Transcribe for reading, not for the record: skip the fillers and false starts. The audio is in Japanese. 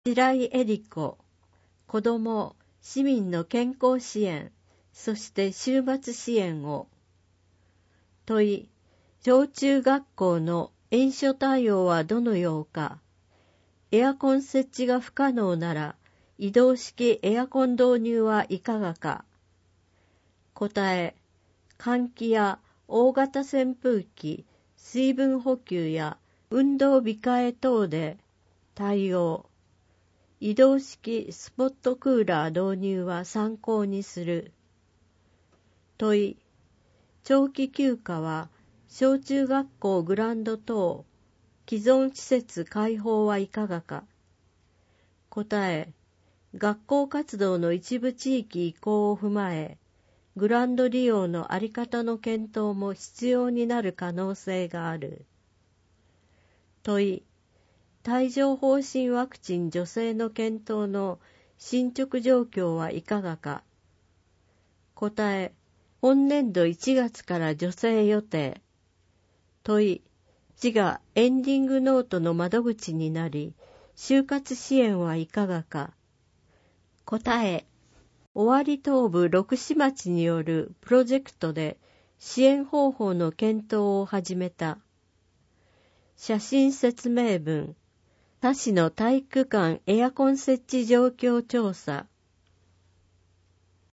白井恵理子、子ども・市民の健康支援、そして終末支援を。問い、小中学校の塩素対応はどのようか。エアコン設置が不可能なら、移動式エアコン導入はいかがか。答え、換気や大型扇風機、水分補給や運動控え等で対応。移動式スポットクーラー導入は参考にする。問い、長期休暇は小中学校グランド等既存施設開放はいかがか。答え、学校活動の一部地域移行を踏まえ、グランド利用のあり方の検討も必要になる可能性がある。問い、帯状疱疹ワクチン助成の検討の進捗状況はいかがか。答え、本年度1月から助成予定。問い、市がエンディングノートの窓口になり、就活支援はいかがか。答え、尾張東部六市町によるプロジェクトで支援方法の検討を始めた。写真説明文、他市の体育館エアコン設置状況調査、